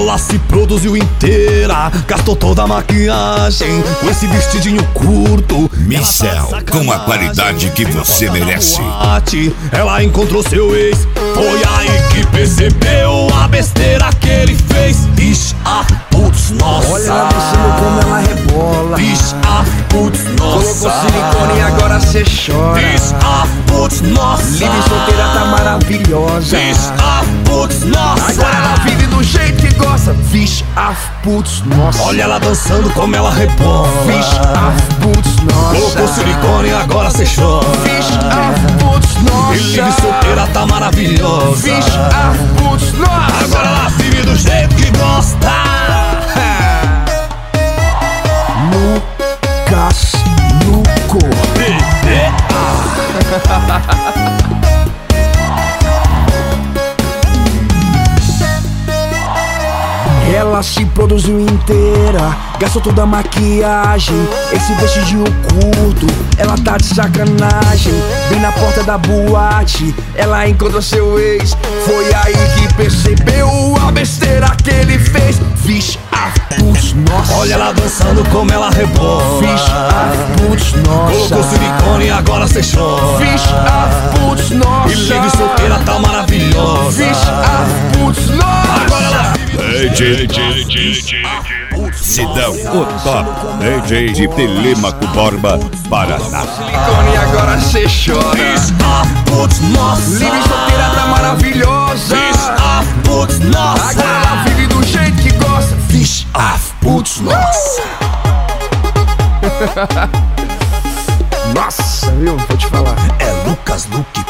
Ela se produziu inteira, gastou toda a maquiagem com esse vestidinho curto. Micel, com a qualidade que você merece. Ela encontrou seu ex, foi aí que percebeu a besteira que ele fez. Bicha, putz, nossa. Olha ela dançando como ela rebola. Bicha, putz, nossa. Colocou silicone e agora cê chora. Bicha, putz, nossa. Livre solteira tá maravilhosa. Bicha, putz, nossa. Agora ela vive do jeito que gosta. Vixe, putz, nossa. Olha ela dançando como ela rebola. Vixe, putz, nossa. Colocou silicone e agora cê chora. Vixe, putz, nossa. E livre solteira tá maravilhosa. Vixe, putz, nossa. Agora ela vive do jeito que gosta. Lucas Luco. Ela se produziu inteira, gastou toda a maquiagem, esse vestidinho curto, ela tá de sacanagem. Bem na porta da boate, ela encontrou seu ex, foi aí que percebeu a besteira que ele fez. Vixe, putz, nossa. Olha ela dançando como ela rebola. Vixe, putz, nossa. Colocou silicone e agora cê chora. Vixe, putz, nossa. E livre solteira tá maravilhosa. Vixe, putz, nossa. Agora ela Sidão, o top DJ de Telêmaco Borba, Paraná. Silicone e agora cê chora. Putz, nossa. Livre solteira tá maravilhosa. Putz, nossa. Agora ela vive do jeito que gosta. Vixe, putz, nossa. Nossa, viu? Vou te falar. É Lucas Luque